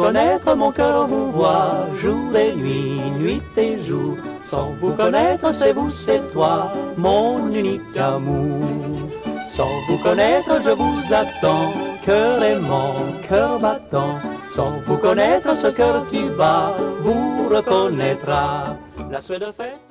connaître, mon cœur vous voit, jour et nuit, nuit et jour. Sans vous connaître, c'est vous, c'est toi, mon unique amour. Sans vous connaître, je vous attends, cœur aimant, cœur battant. Sans vous connaître, ce cœur qui bat vous reconnaîtra. La Suède fête